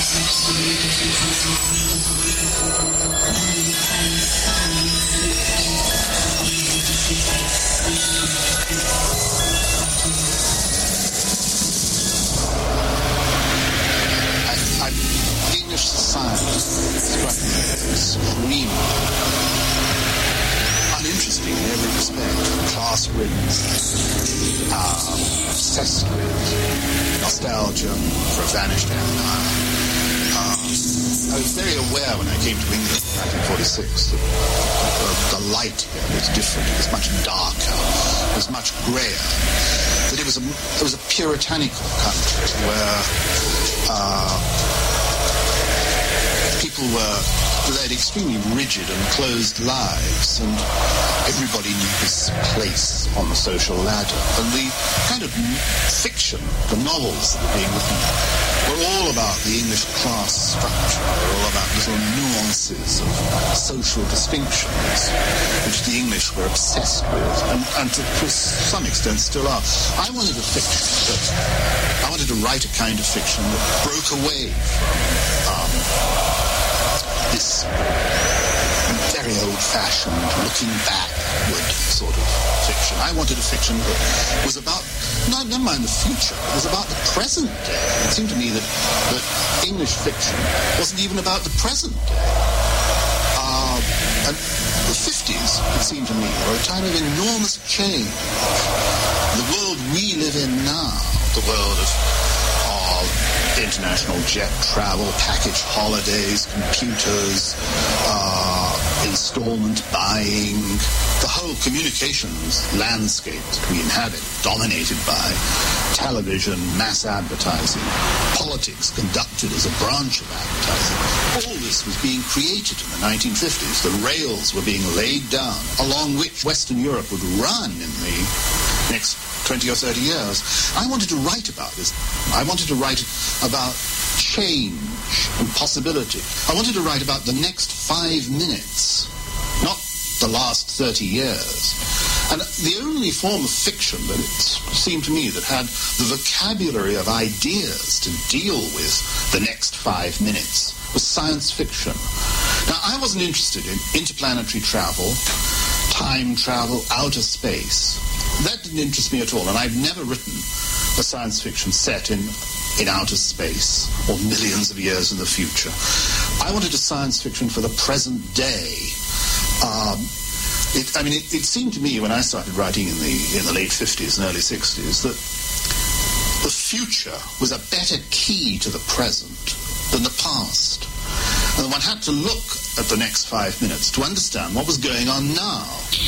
English society struck me as extremely uninteresting in every respect. Class-ridden, obsessed with nostalgia for a vanished empire. I was very aware when I came to England in 1946 that the light here was different. It was much darker. It was much grayer. That it was a puritanical country where people were led extremely rigid and closed lives, and everybody knew his place on the social ladder. And the kind of fiction, the novels that were being written, were all about the English class structure. They were all about little nuances of social distinctions, which the English were obsessed with, and to some extent still are. I wanted to write a kind of fiction that broke away from this very old-fashioned, looking backward sort of fiction. I wanted a fiction that was about, never mind the future, it was about the present day. It seemed to me that English fiction wasn't even about the present day. And the 50s, it seemed to me, were a time of enormous change. The world we live in now, the world of international jet travel, package holidays, computers, installment buying, the whole communications landscape that we inhabit, dominated by television, mass advertising, politics conducted as a branch of advertising. All this was being created in the 1950s. The rails were being laid down along which Western Europe would run in the next 20 or 30 years. I wanted to write about this. I wanted to write about change and possibility. I wanted to write about the next 5 minutes, not the last 30 years. And the only form of fiction that it seemed to me that had the vocabulary of ideas to deal with the next 5 minutes was science fiction. Now, I wasn't interested in interplanetary travel, time travel, outer space. That didn't interest me at all, and I've never written a science fiction set in outer space or millions of years in the future. I wanted a science fiction for the present day. It seemed to me when I started writing in the late 50s and early 60s that the future was a better key to the present than the past. And one had to look at the next 5 minutes to understand what was going on now.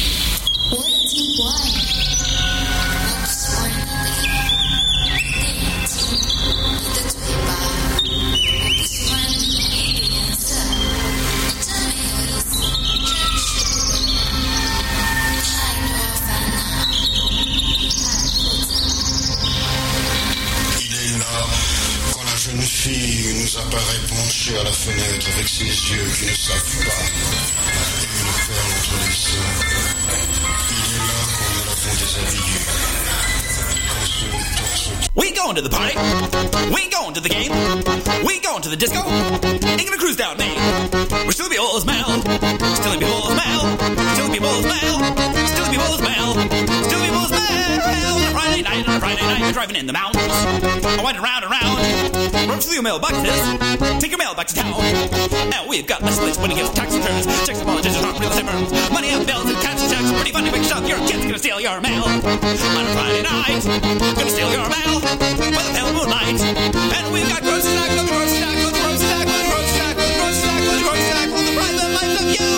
Une fille nous apparaît penchée à la fenêtre avec ses yeux qui ne savent pas et une perle entre les seins. Il est là quand nous l'avons déshabillé. Quand son torse... We going to the party. We going to the game. We going to the disco. Ain't gonna cruise down Main. We're still people as Mel. Still people as Mel. Still people as Mel. Still people as Mel. Still people as Mel. On a Friday night, you're driving in the mountains. I went around and round. Run through your mailboxes. Take your mail back to town. Now we've got less place when it gets tax returns. Checks and politicians aren't real estate firms. Money out bills and cancel checks. Pretty funny big shop. Your kid's gonna steal your mail. On a Friday night, gonna steal your mail by the pale moonlight. And we've got grocery stack, the grocery stack, the grocery stack, the grocery stack, the grocery stack, the grocery stack for the private lives of you.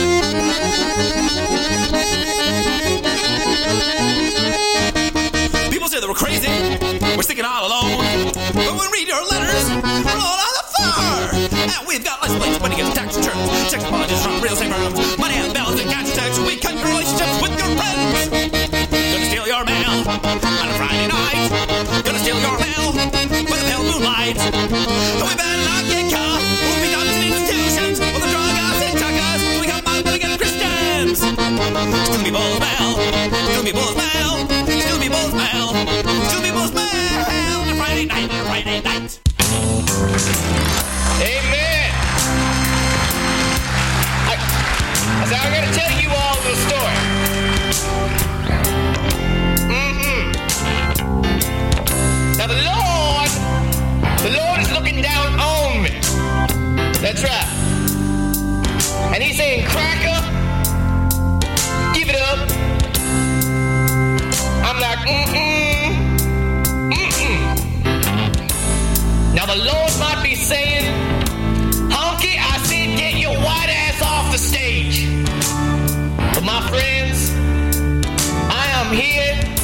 People say they were crazy. We're sticking all alone. But when we read your letters, we're all on the floor. And we've got less place when you get tax returns. Checks and politicians from real estate firms. Money and bells and cash checks. We cut your relationships with your friends. Gonna steal your mail on a Friday night. Gonna steal your mail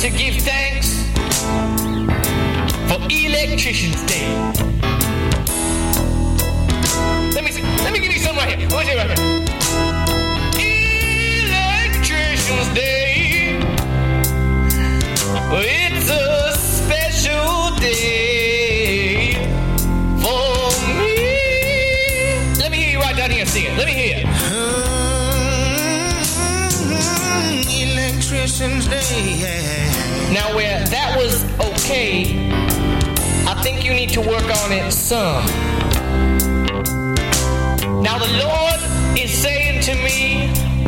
to give thanks for Electrician's Day. Let me give you some right here. I want you right here. Electrician's Day. It's a special day for me. Let me hear you right down here sing it. Let me hear it. Electrician's Day. Now where that was okay, I think you need to work on it some. Now the Lord is saying to me,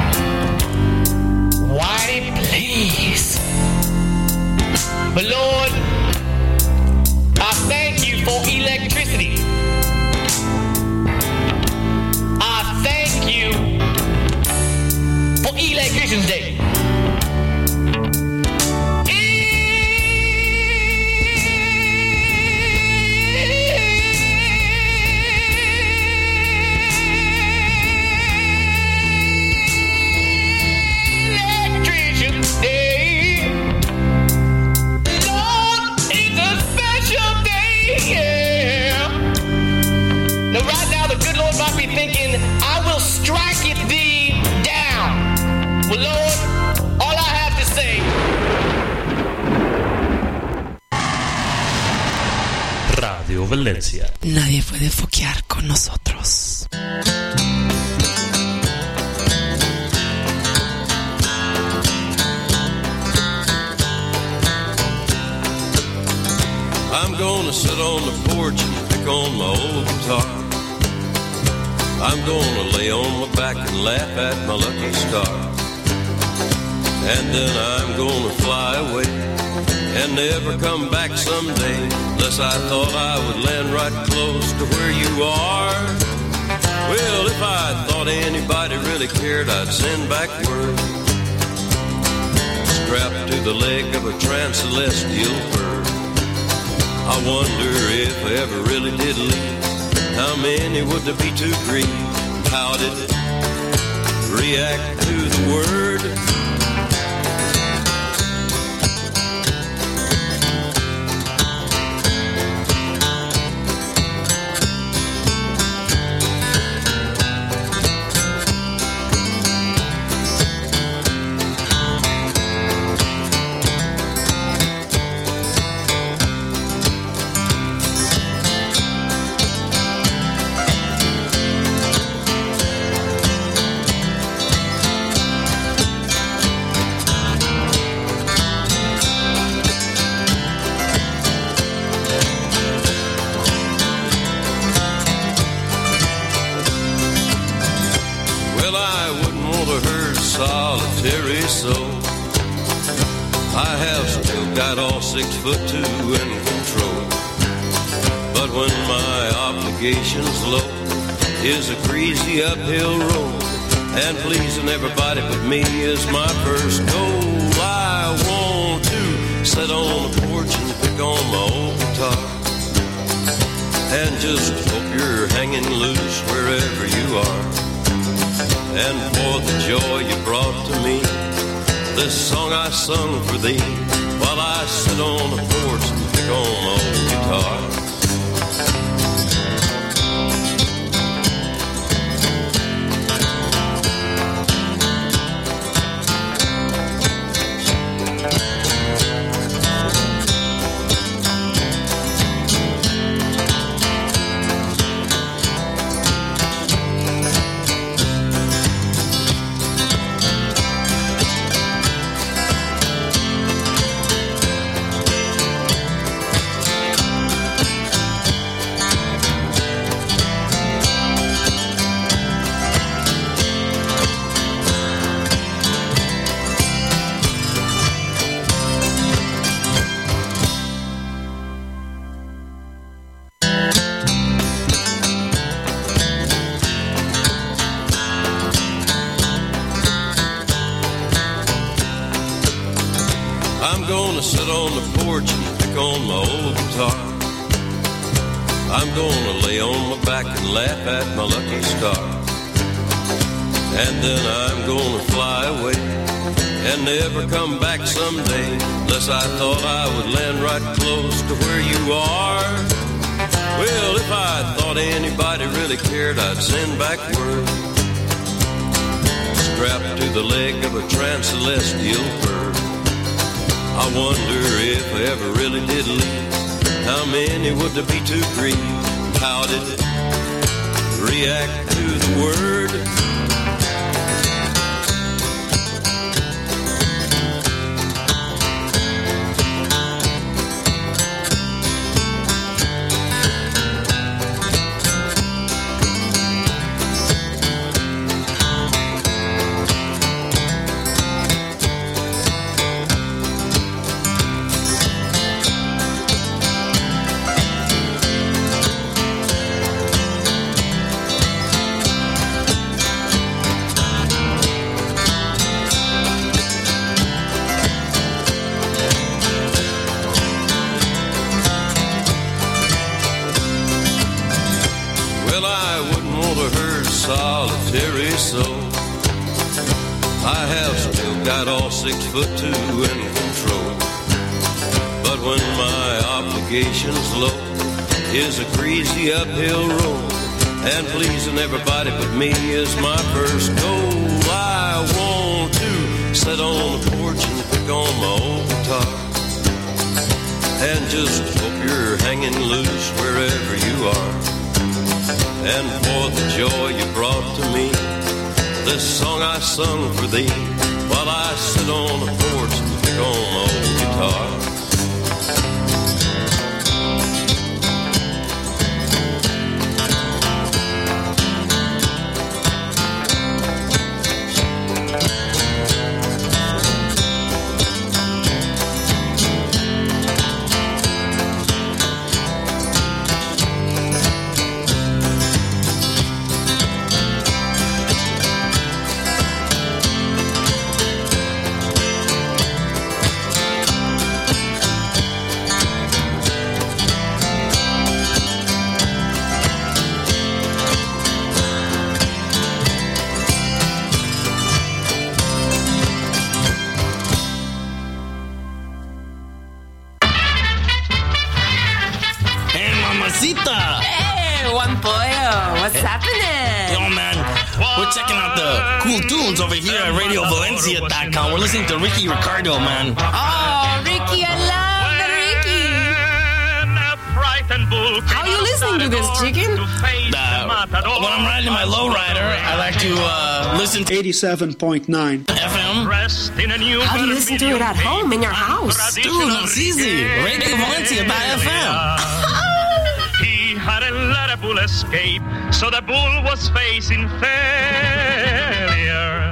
Whitey, please. But Lord, I thank you for electricity. I thank you for Electrician's Day. Thinking, I will strike it thee down. Well, Lord, all I have to say. Radio Valencia. Nadie puede foquear con nosotros. I'm gonna sit on the porch and pick on my old guitar. I'm gonna lay on my back and laugh at my lucky star. And then I'm gonna fly away and never come back someday, unless I thought I would land right close to where you are. Well, if I thought anybody really cared, I'd send back word, strapped to the leg of a trans-celestial bird. I wonder if I ever really did leave, how many would there be to grieve? How did it react to the word? Solitary soul, I have still got all 6'2" in control. But when my obligation's low, is a greasy uphill road, and pleasing everybody but me is my first goal. I want to sit on the porch and pick on my old guitar, and just hope you're hanging loose wherever you are. And for the joy you brought to me, this song I sung for thee, while I sit on the porch and pick on my old guitar. I'm gonna sit on the porch and pick on my old guitar. I'm gonna lay on my back and laugh at my lucky star. And then I'm gonna fly away and never come back someday, unless I thought I would land right close to where you are. Well, if I thought anybody really cared, I'd send back word, strapped to the leg of a trans-celestial bird. I wonder if I ever really did leave, how many would there be to grieve? How did it react to the word? Solitary soul, I have still got all 6'2" in control. But when my obligations low, is a greasy uphill road, and pleasing everybody but me is my first goal. I want to sit on the porch and pick on my old guitar, and just hope you're hanging loose wherever you are. And for the joy you brought to me, this song I sung for thee, while I sit on the porch and pick on my old guitar. Hey, Juan Pollo, what's happening? Yo, man, we're checking out the cool tunes over here at RadioValencia.com. We're listening to Ricky Ricardo, man. Oh, Ricky, I love the Ricky. How are you listening to this, chicken? When I'm riding my lowrider, I like to listen to 87.9 FM. How do you listen to it at home, in your house? Dude, it's easy. RadioValencia.fm. He had let a bull escape, so the bull was facing failure.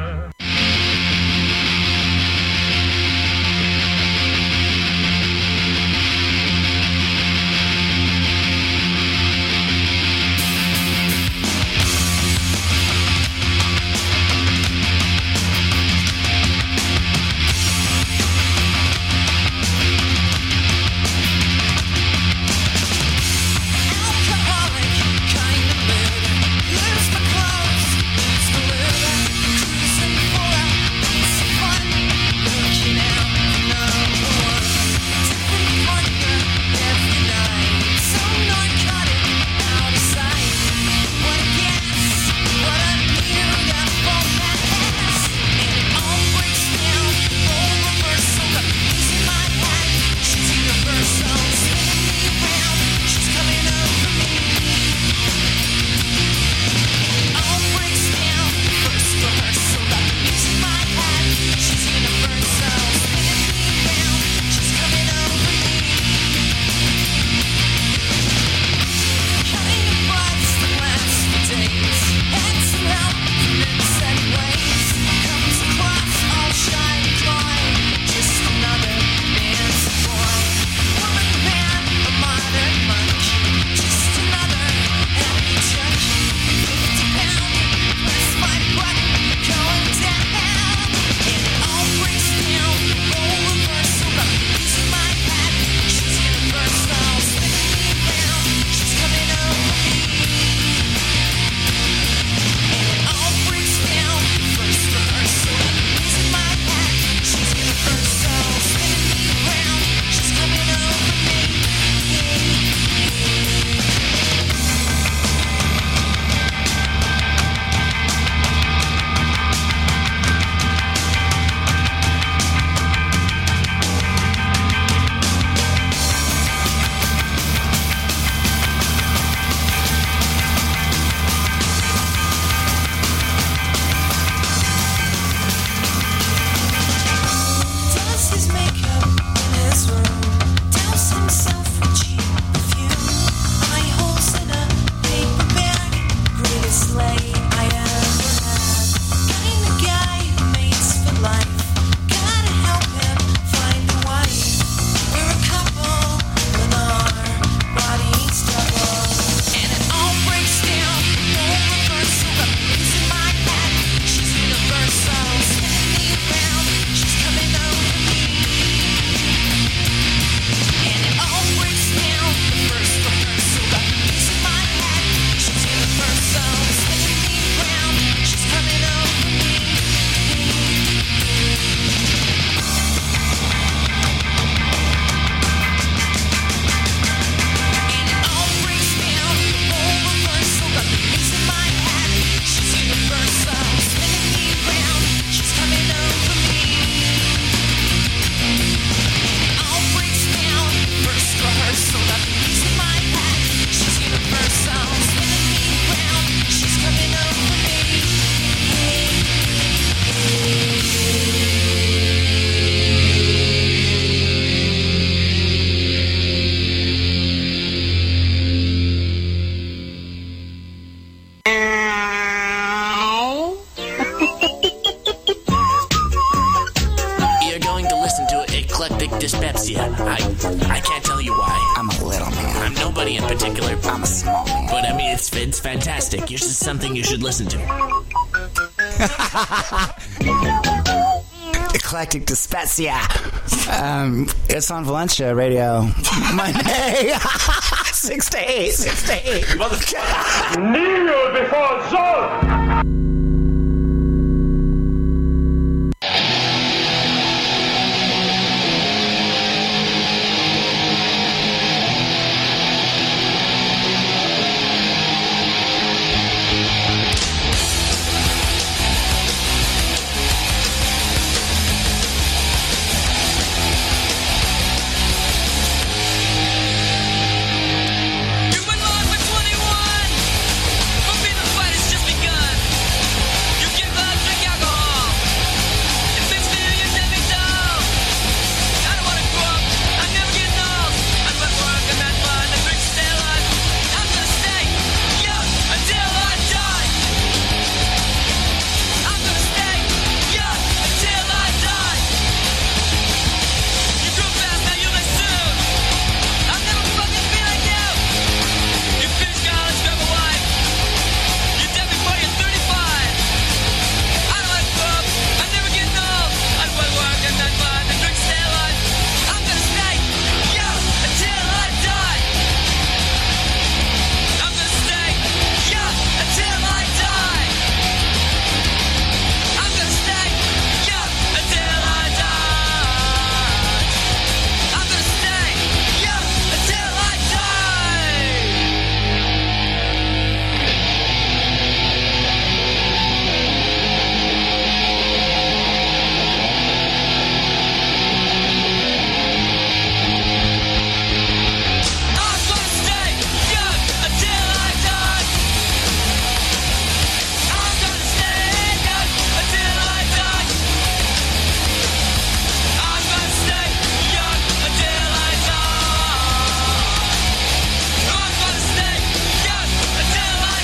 Alcoholic kind of man, lives for clothes, lives for living. eclectic dyspepsia. I can't tell you why. I'm a little man. I'm nobody in particular. I'm a small man. But I mean, it's fantastic. It's just something you should listen to. Eclectic dyspepsia. It's on Valencia Radio. Monday. 6 to 8. 6 to 8. Kneel before Zod! You've been long for 21. Hoping the fight has just begun. You give up, drink alcohol. It makes me you let me down. I don't wanna grow up. I'm never getting old. I'm gonna work and have fun and drink stay alive. I'm gonna stay young until I die. I'm gonna stay young until I die. You grew fast, now you may soon. I'll never fucking be like you. You finished college, grab a wife. You're dead before you're 35. I don't wanna grow up. I'm never getting old. I want to work and not fun and drink stay alive. I'm gonna stay young until I die. I'm gonna stay young until I die. I'm gonna stay young until I die. I'm gonna stay young until I I'm gonna stay young until I die. I'm gonna stay young until I die. I'm gonna stay young until I die. I'm gonna stay young until I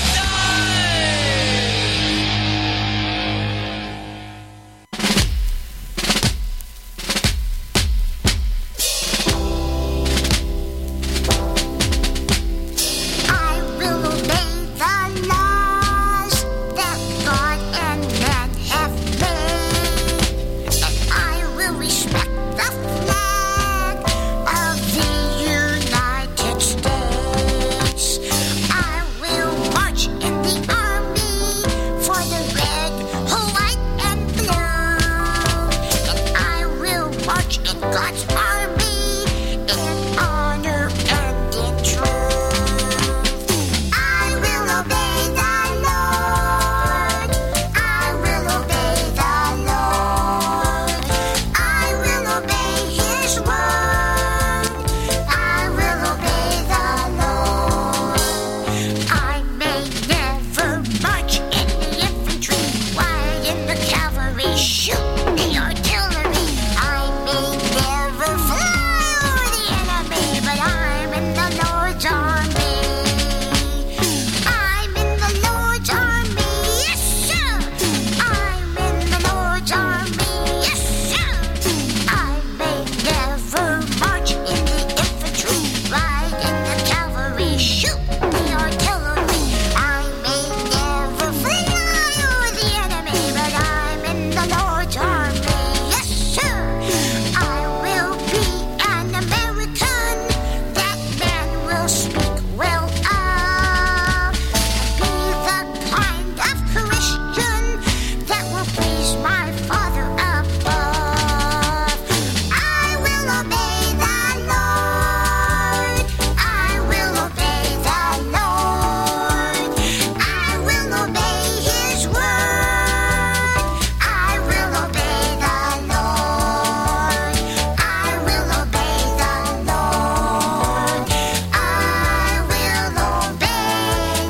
I will obey the laws that God and man have made. And I will respect the flag of the United States. I will march in the army for the red, white, and blue. And I will march in God's army in honor and in truth. I will obey the Lord. I will obey the Lord. I will obey His word. I will obey the Lord. I may never march in the infantry, ride in the cavalry, shoot the artillery. I may never fly over the enemy, but I'm in the Lord's army. I'm in the Lord's army, yes sir. I'm in the Lord's army, yes sir. I may never march in the infantry, ride in the cavalry, shoot the artillery. I may never fly over the enemy, but I'm in the Lord's army, yes sir. I will be an American that man will speak well of. Be the kind of Christian that will please my Father above. I will obey the Lord. I will obey the Lord. I will obey His word. I will obey the Lord. I will obey the Lord. I will obey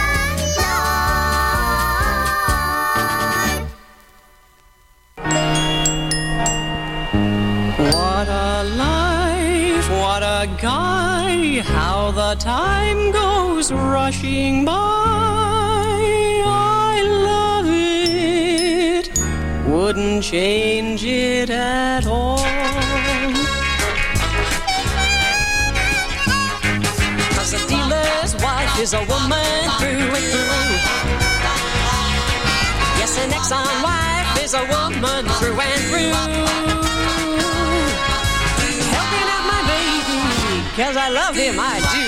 the Lord. What a life, what a guy, how the time goes rushing by. I love it, wouldn't change it at all. is a woman through and through. Yes, an Exxon wife is a woman through and through. Helping out my baby, 'cause I love him, I do.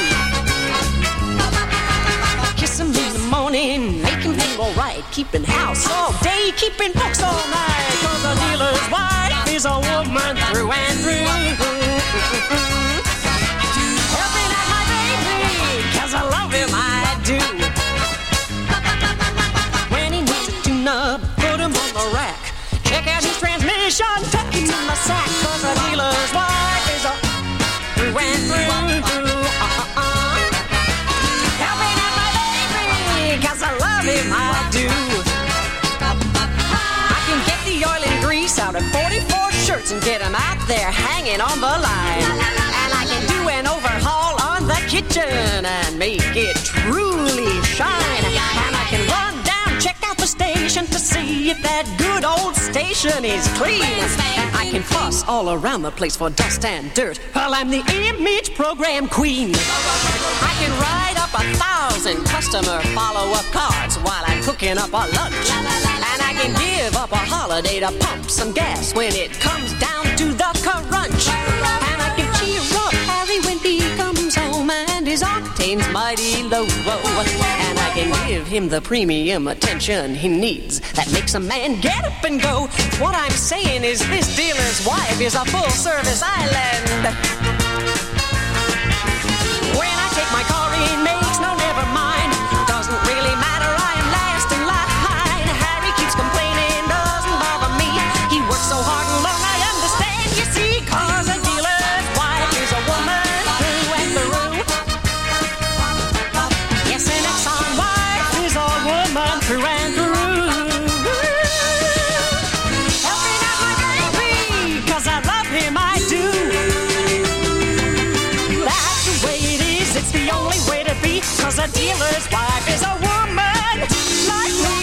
Kiss him in the morning, make him feel alright. Keeping house all day, keeping books all night. 'Cause a dealer's wife is a woman through and through. Helping out my baby, 'cause I love him, I do. When he needs a tune-up, put him on the rack. Check out his transmission, tuck him in the sack. 'Cause a dealer's wife is a through and through. Helping out my baby, 'cause I love him, I do. I can get the oil and grease out of 44 shirts and get them out there hanging on the line. And I can do an overhaul on the kitchen and make it truly shine. And I can run down, check out the station to see if that good old station is clean. And I can fuss all around the place for dust and dirt. Well, I'm the image program queen. I can write up 1,000 customer follow-up cards while I'm cooking up a lunch. And I can give up a holiday to pump some gas when it comes down to the crunch. And I can cheer up Harry when he comes home and his octane's mighty low. And I can give him the premium attention he needs that makes a man get up and go. What I'm saying is this dealer's wife is a full-service island. When I take my car in, makes no never mind. Doesn't really matter, I am last in line. Harry keeps complaining, doesn't bother me. He works so hard and long, I understand, you see. 'Cause a dealer's wife is a woman through and through. Yes, an Exxon wife is a woman through and through. Helping out my baby, 'cause I love him, I do. That's the way it is, it's the only way to be. 'Cause a dealer's wife is a woman like me.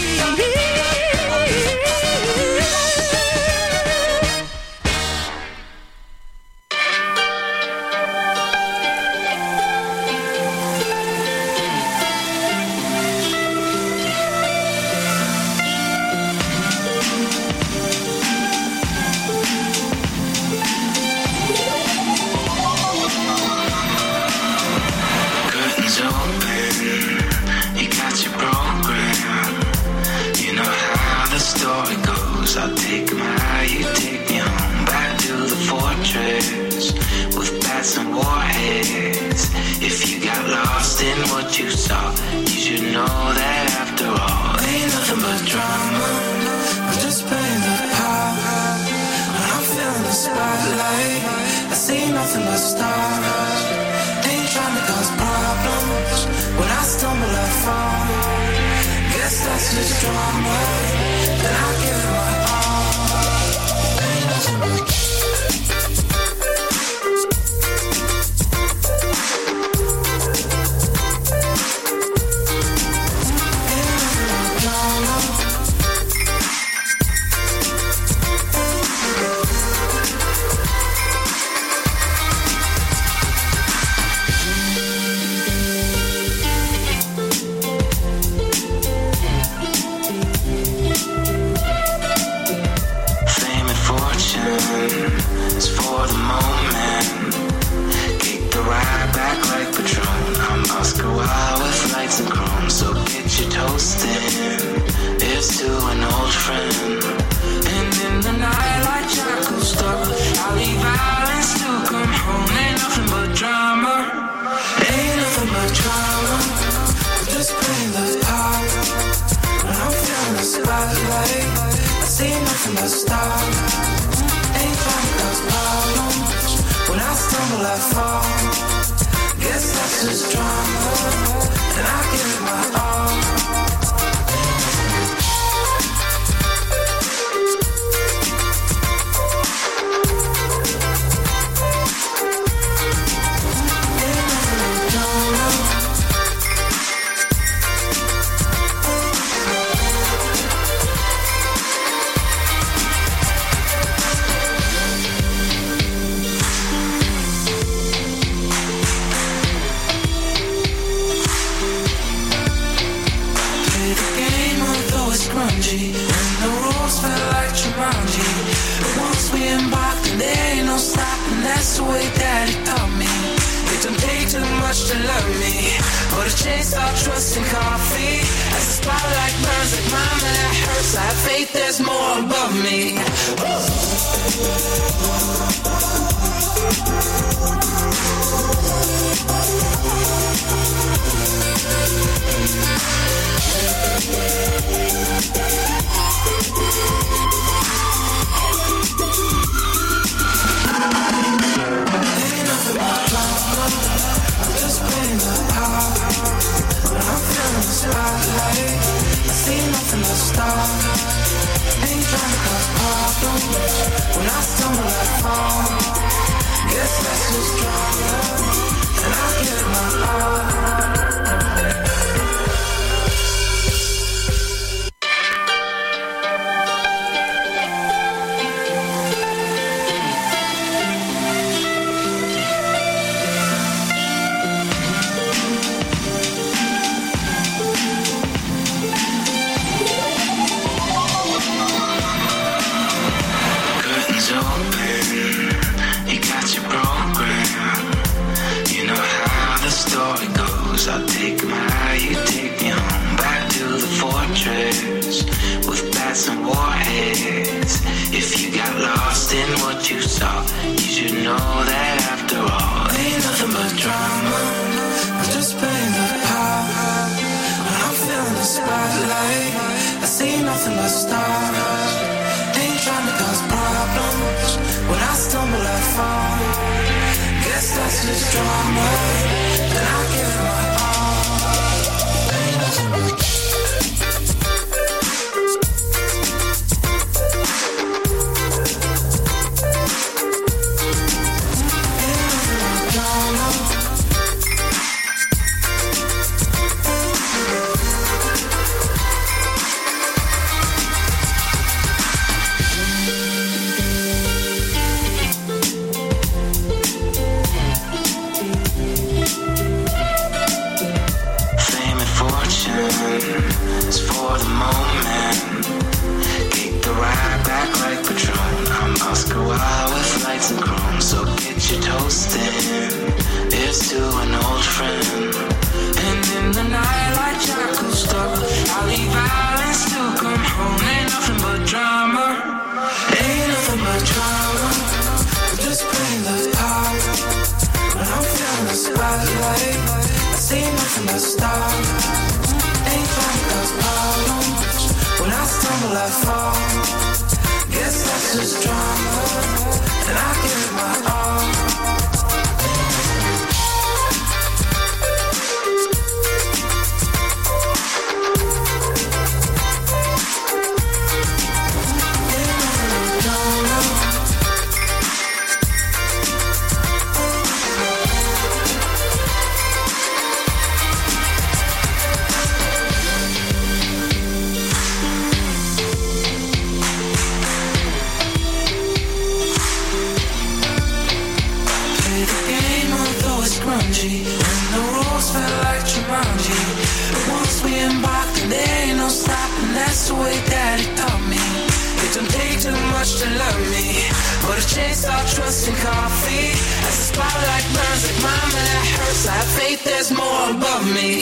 Curtains open, you got your program. You know how the story goes. I'll take 'em high, you take me home. Back to the fortress with bats and warheads. If you got lost in what you saw, you should know that after all, ain't nothing but drama. I'm just playing the part. When I'm feeling the spotlight, I see nothing but stars. Ain't trying to cause problems. When I stumble, I fall. Guess that's just drama. Then I give it my all. Ain't nothing but But I chased all trust in coffee. As the spotlight burns like mama, that hurts. I have faith there's more above me. Spotlight, I see nothing but stars. Ain't trying to cause problems. When I stumble, I fall. Guess that's just drama, and I give it my all. I'll take my eye, you take me home. Back to the fortress with bats and warheads. If you got lost in what you saw, you should know that after all, ain't nothing but drama. I'm just playing the part. When I'm feeling the spotlight, I see nothing but stars. Ain't trying to cause problems. When I stumble, I fall. Guess that's just drama, and I give it my all. It's for the moment. Kick the ride back like Patron. I'm Oscar Wilde with lights and chrome. So get your toast in. Here's to an old friend. And in the night like Jack Cousteau, I'll leave violence to come home. Ain't nothing but drama. Ain't nothing but drama. I'm just playing the part. When I'm feeling the spotlight, I see nothing but stars. Ain't trying to cause problems. When I stumble, I fall. Guess that's just drama, and I give it my all. And the rules felt like Jumanji. But once we embarked, and there ain't no stopping. That's the way Daddy taught me. It don't take too much to love me, but I chased all trust in coffee. As the spotlight burns like mama, that hurts. I have faith there's more above me.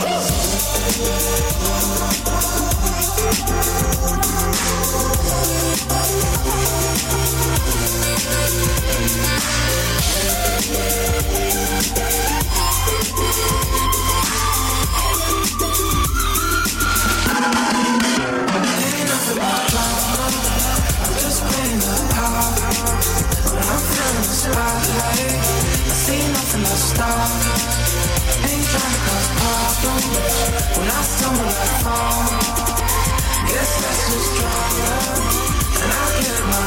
Spotlight, I see nothing but stars. Ain't trying to cause problems. When I stumble, I fall. Guess that's just drama, and I give my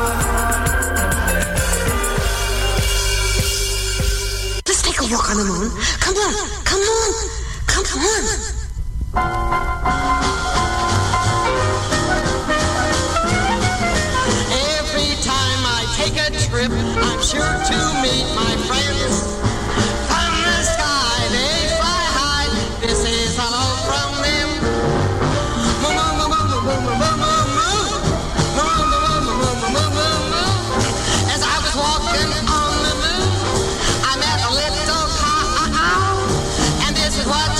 all. Let's take a walk on the moon. Come on, come on, come on. I'm sure to meet my friends. From the sky they fly high. This is hello from them. As I was walking on the moon, I met a little cow, and this is what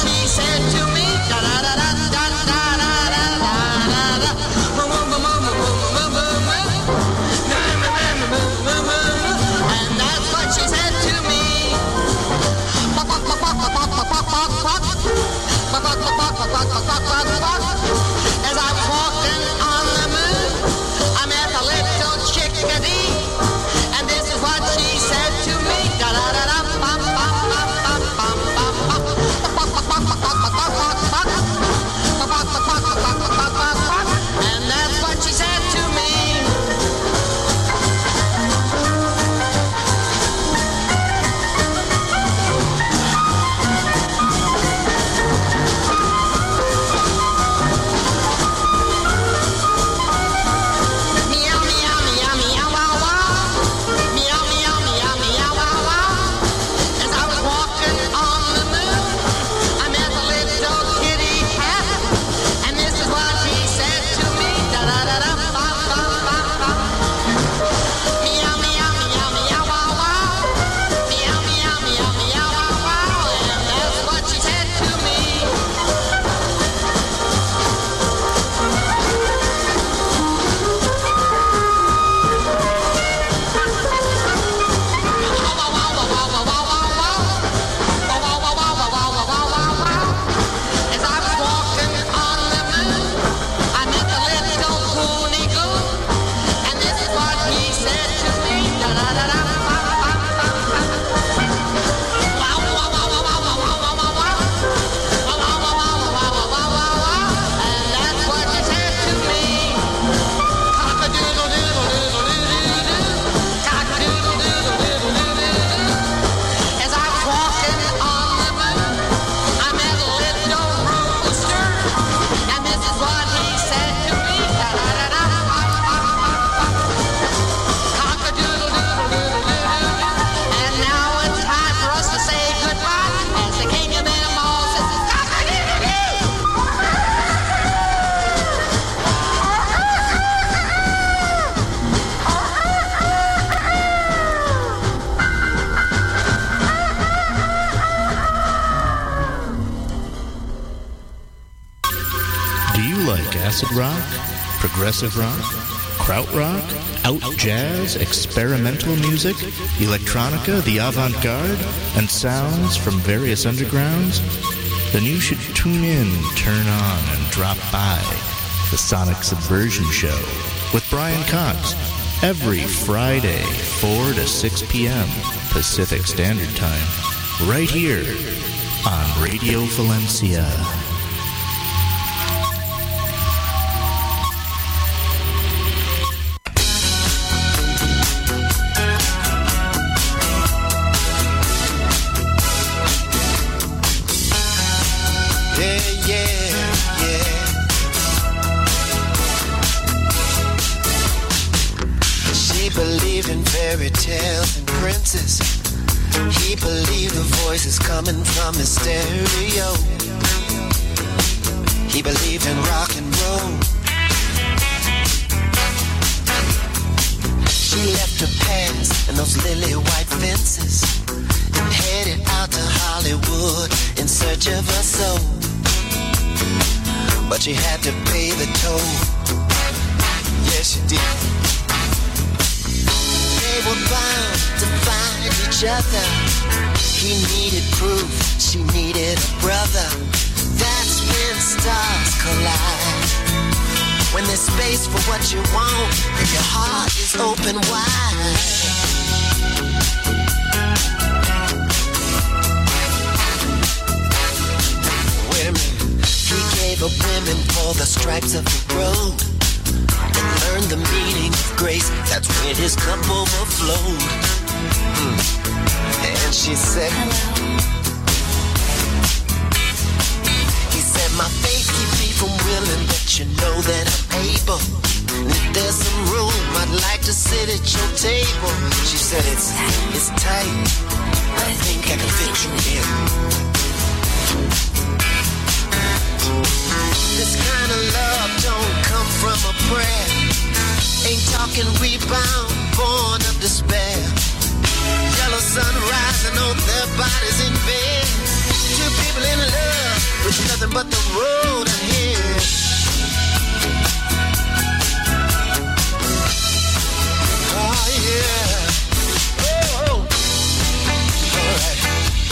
acid rock, progressive rock, krautrock, out jazz, experimental music, electronica, the avant-garde, and sounds from various undergrounds, then you should tune in, turn on, and drop by the Sonic Subversion Show with Brian Cox every Friday, 4 to 6 p.m. Pacific Standard Time, right here on Radio Valencia. Fairy tales and princes. He believed the voices coming from his stereo. He believed in rock and roll. She left her past and those lily white fences and headed out to Hollywood in search of her soul. But she had to pay the toll. Yes, she did. They were bound to find each other. He needed proof, she needed a brother. That's when stars collide. When there's space for what you want, and your heart is open wide. Women, he gave up women for the stripes of the road. Learned the meaning of grace, that's when his cup overflowed. And she said, he said, my faith keeps me from willing, but you know that I'm able. And if there's some room, I'd like to sit at your table. She said, it's tight, but I think I can fit you in. This kind of love don't come from a prayer. Ain't talking rebound, born of despair. Yellow sun rising on their bodies in bed. Two people in love with nothing but the road ahead. Oh yeah. Oh. All right.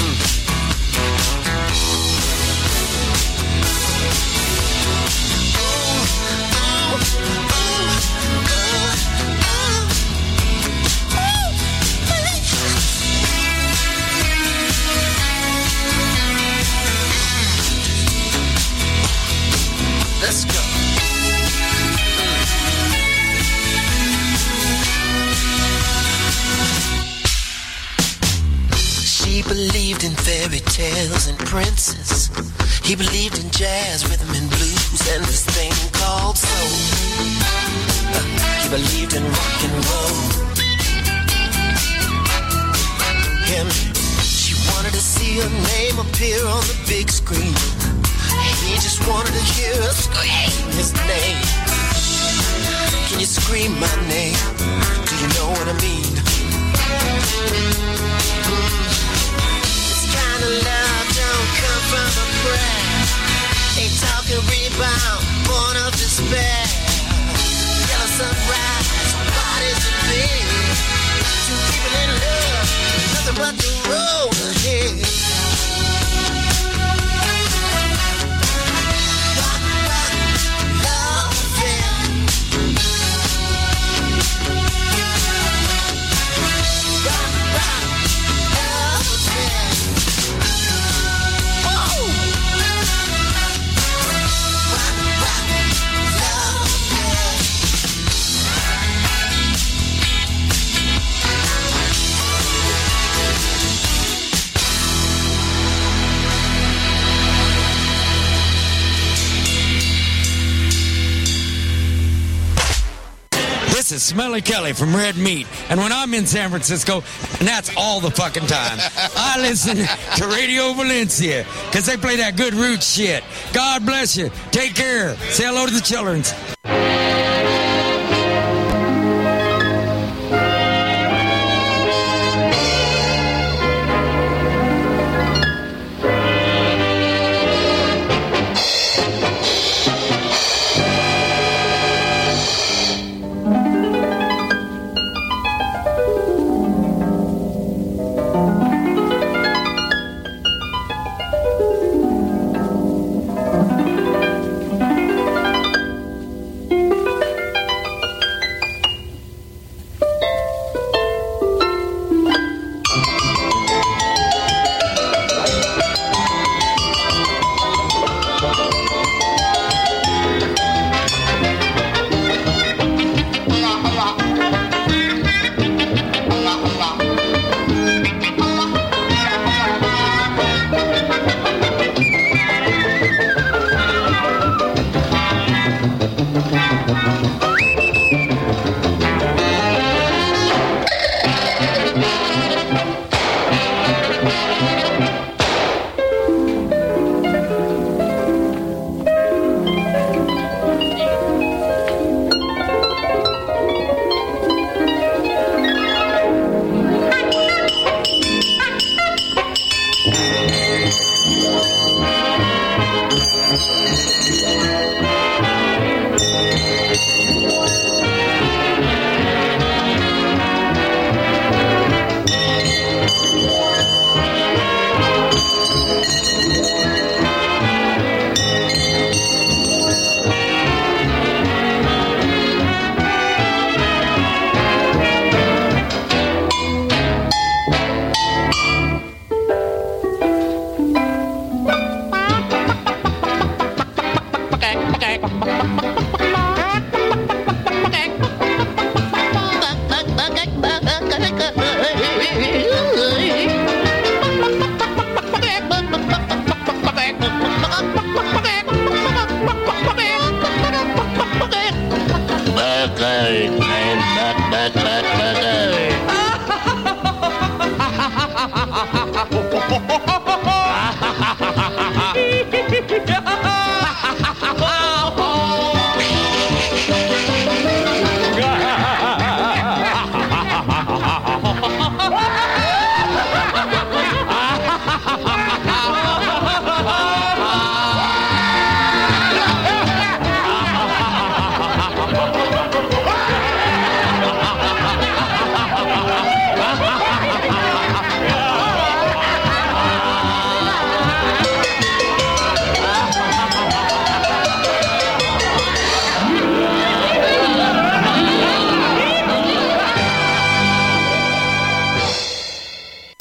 Let's go. She believed in fairy tales and princes. He believed in jazz, rhythm and blues, and this thing called soul. He believed in rock and roll. Him, she wanted to see her name appear on the big screen. He just wanted to hear her scream his name. Can you scream my name? Do you know what I mean? This kind of love don't come from a prayer. Ain't talking rebound, born of despair. Yellow sunrise, bodies in bed. Two people in love, nothing but the road ahead. This is Smelly Kelly from Red Meat, and when I'm in San Francisco, and that's all the fucking time, I listen to Radio Valencia, because they play that good roots shit. God bless you. Take care. Say hello to the children.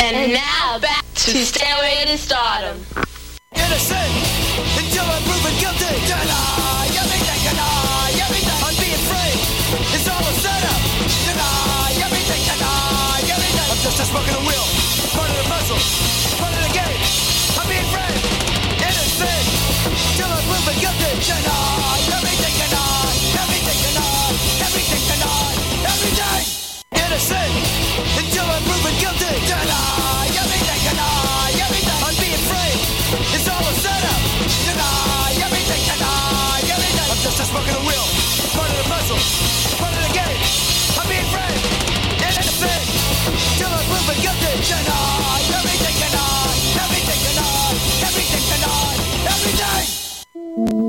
And now back to Stairway to Stardom. Innocent until I'm proven guilty. Deny everything, deny everything. I'm being free. It's all a setup. Deny everything, deny everything. I'm just a smoke in the wheel. Part of the puzzle. Part of the game. I'm being free. Innocent till I'm proven guilty. Deny everything, deny everything, deny everything, deny everything. Innocent until I'm proven guilty. Deny everything, deny everything. I'm being free. It's all a setup. Deny everything, deny everything. I'm just a smoke in the wheel. Part of the puzzle. Part of the game. I'm being free. Innocent till I'm proven guilty. Deny everything, deny everything, deny everything, deny everything.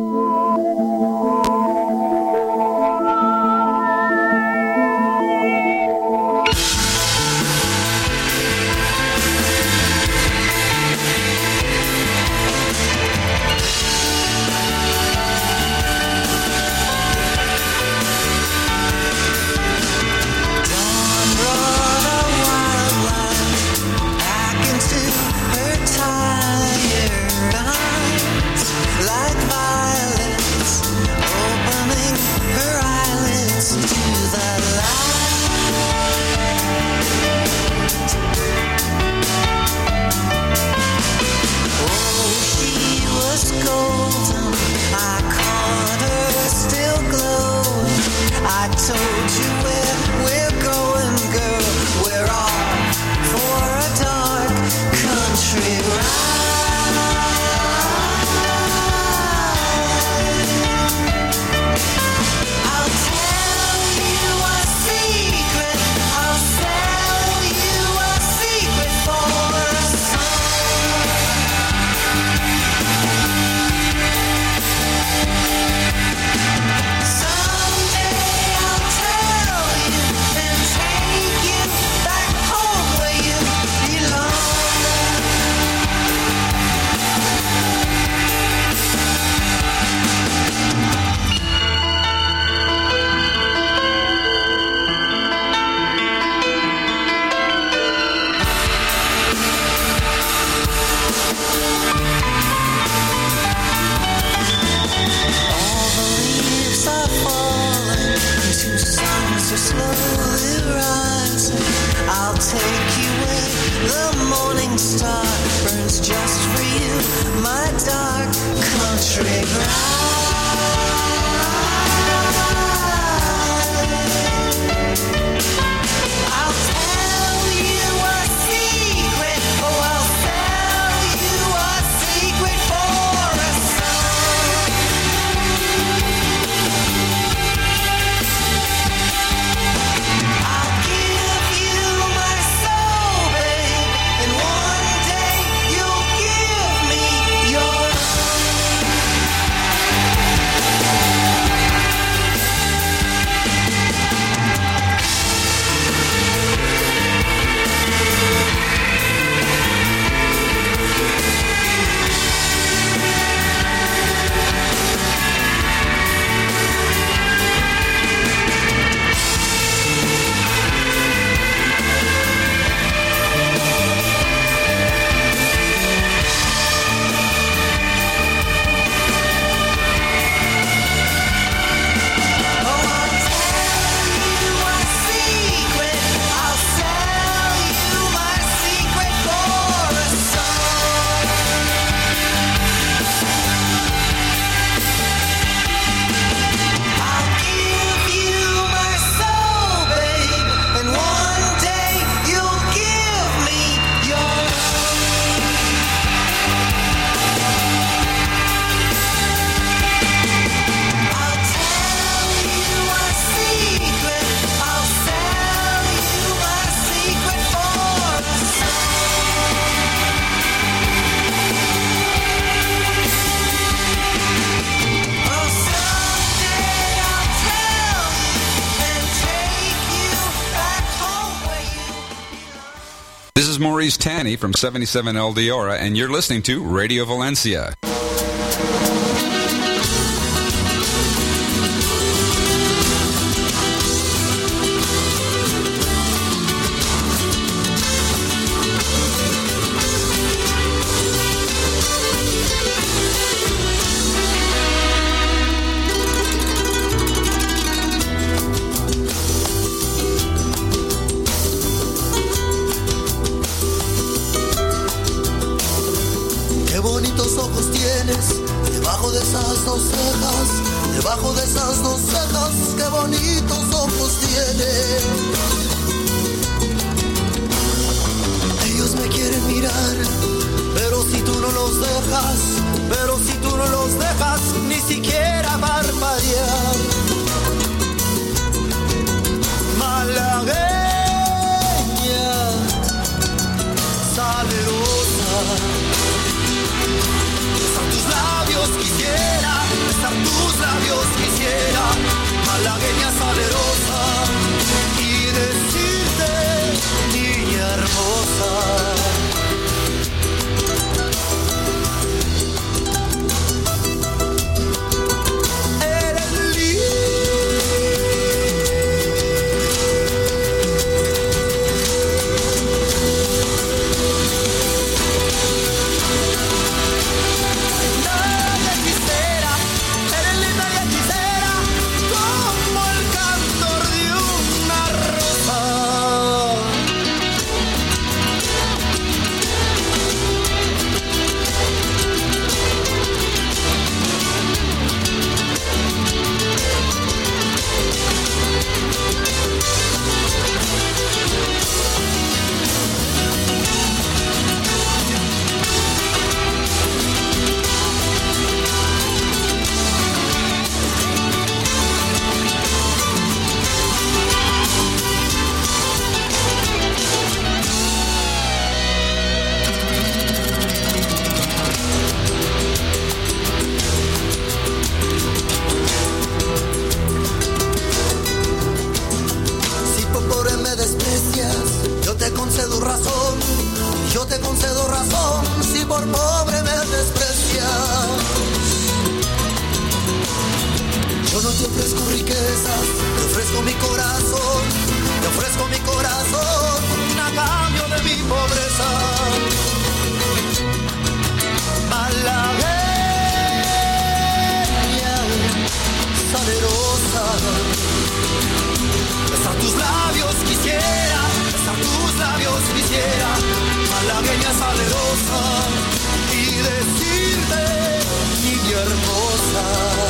Maurice Tanny from 77 El Diora, and you're listening to Radio Valencia. tienes debajo de esas dos cejas, debajo de esas dos cejas, qué bonitos ojos tienes. Ellos me quieren mirar, pero si tú no los dejas, pero si tú no los dejas, ni siquiera parpadear. Malagueña, salerosa, besar tus labios quisiera, besar tus labios quisiera, malagueña salerosa, y decirte, niña hermosa. Yo te concedo razón si por pobre me desprecias. Yo no te ofrezco riquezas, te ofrezco mi corazón, te ofrezco mi corazón a cambio de mi pobreza. Malagueña, salerosa, besar tus labios quisiera, besar tus labios quisiera, malagueña salerosa, y decirte, niña hermosa.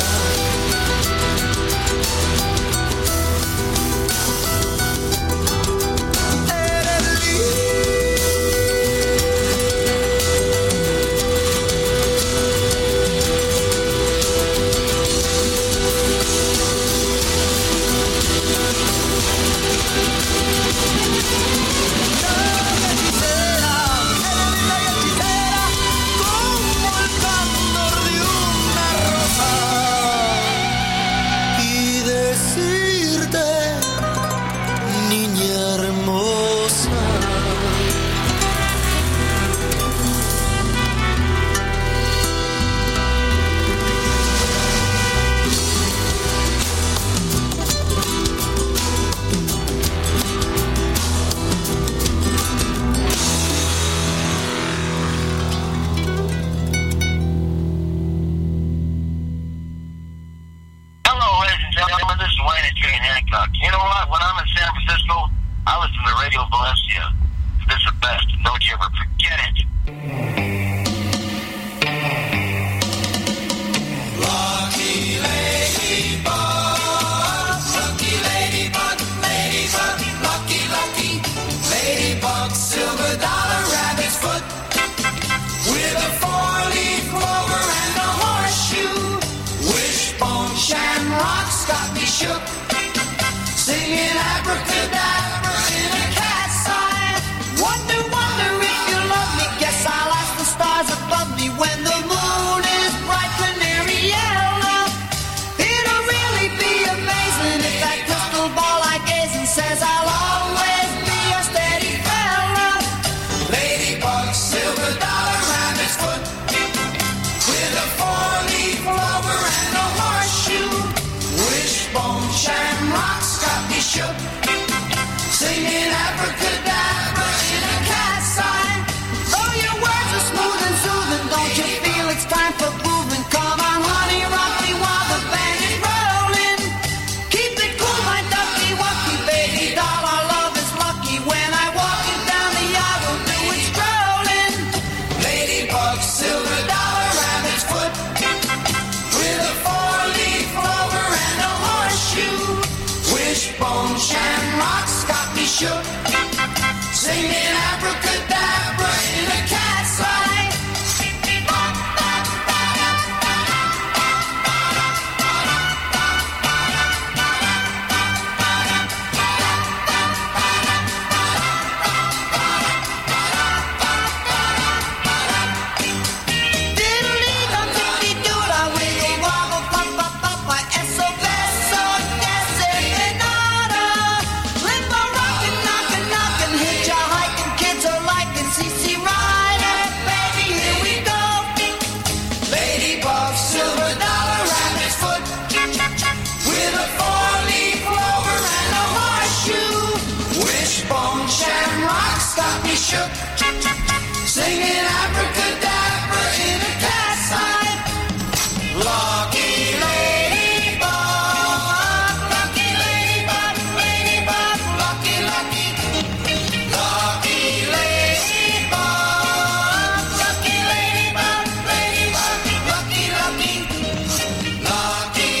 You know what? When I'm in San Francisco, I listen to Radio Valencia. It's the best. Don't you ever forget it. Lucky ladybug, lucky ladybug, ladybug, lucky, lucky ladybug, silver dollar rabbit's foot, with a four-leaf clover and a horseshoe. Wishbone shamrocks got me shook, singing abracadabra in a cat's eye. Wonder, wonder if you love me. Guess I'll ask the stars above me when the moon is bright canary yellow. It'll really be amazing if that crystal ball I gaze and says I'll always be a steady fellow. Ladybug, silver dollar, rabbit's foot, with a four-leaf clover and a horseshoe. Wishbone shamrocks got me shook, singing abracadabra in a cat's eye. Oh, your words are smooth and soothing. Don't you feel it's time for moving? Come on, honey, rock me while the band is rolling. Keep it cool, my ducky wucky, baby doll. Our love is lucky. When I walk it down the aisle, we'll do it strolling. Singing abracadabra in a cat's eye. Lucky ladybug, lucky ladybug, ladybug, lucky, lucky. Lucky ladybug, lucky ladybug, ladybug, lucky, lucky. Lucky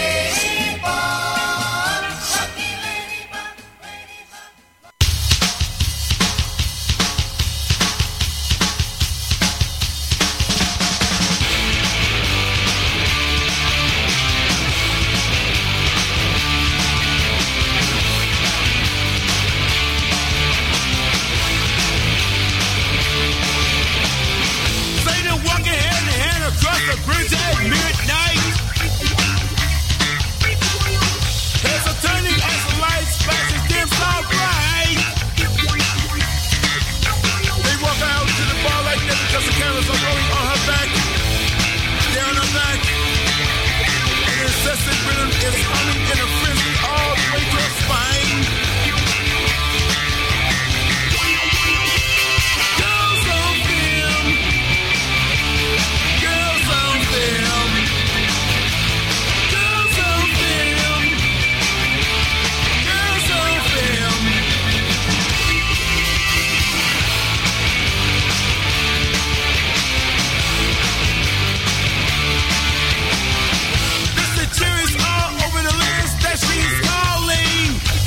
ladybug, lucky ladybug. Satan walking hand in hand across the bridge at midnight. There's a turning as the lights flashes dim so bright. They walk out to the bar like that because the cameras are rolling on her back. Down her back. And the incessant rhythm is humming in a frenzy all the way to her spine. Girls on film. Girls on film. Girls on film. Girls on film. Mr. Cherry's all over the list that she's calling.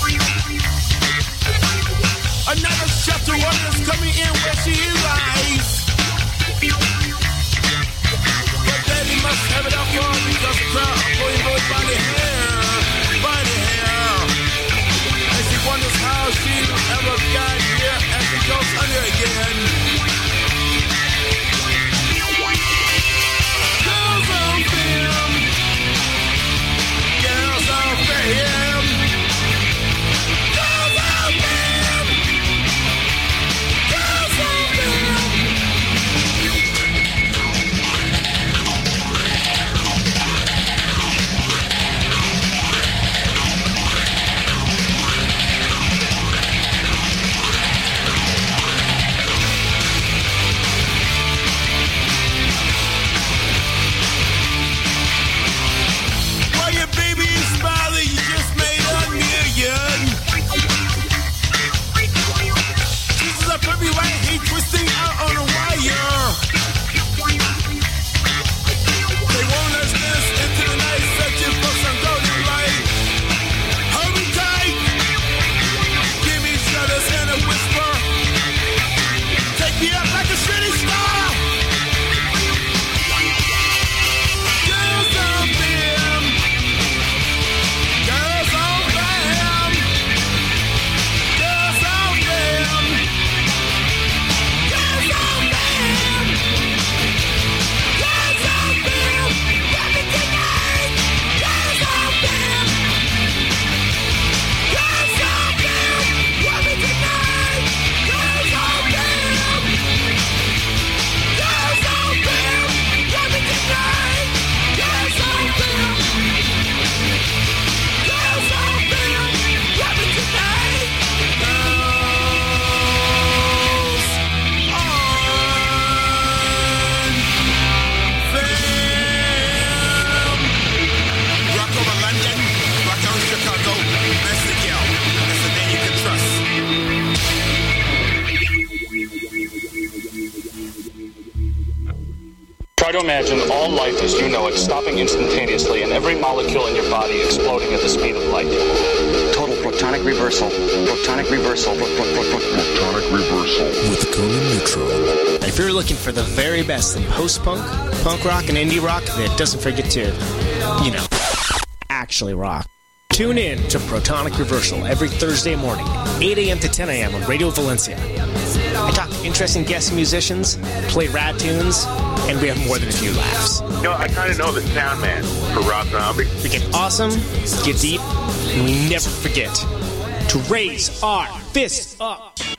Another shelter warrior's coming in where she lies. But daddy must have it up for her because the crowd are pulling boys by the hair. By the hair. And she wonders how she ever got here as she goes under again. Girls on film. Girls on film. Girls on film. Girls on film. While your baby is smiling, you just made $1 million. This is a puppy white heat twisting out on a wire. They won't let this into the night, searching for some golden light. Hold me tight. Give me shudders and a whisper. Take me up like a shooting star. Girls on film. Girls on film. Girls on film. Girls on film. Girls on film. Love me tonight. Girls on film. Girls on film. Love me tonight. Girls on film. Girls on film. Love me tonight. Girls on film. Girls on film. Love me tonight. Girls on film. Rock over London, rock on Chicago. That's the girl. That's the man you can trust. Try to imagine all life as you know it stopping instantaneously and every molecule in your body exploding at the speed of light. Total protonic reversal. Protonic reversal. Protonic reversal. With Conan Neutron. If you're looking for the very best in post-punk, punk rock, and indie rock that doesn't forget to, actually rock, tune in to Protonic Reversal every Thursday morning, 8 a.m. to 10 a.m. on Radio Valencia. I talk to interesting guest musicians, play rad tunes, and we have more than a few laughs. I kind of know the sound man for Rob Zombie. We get awesome, get deep, and we never forget to raise our fists up.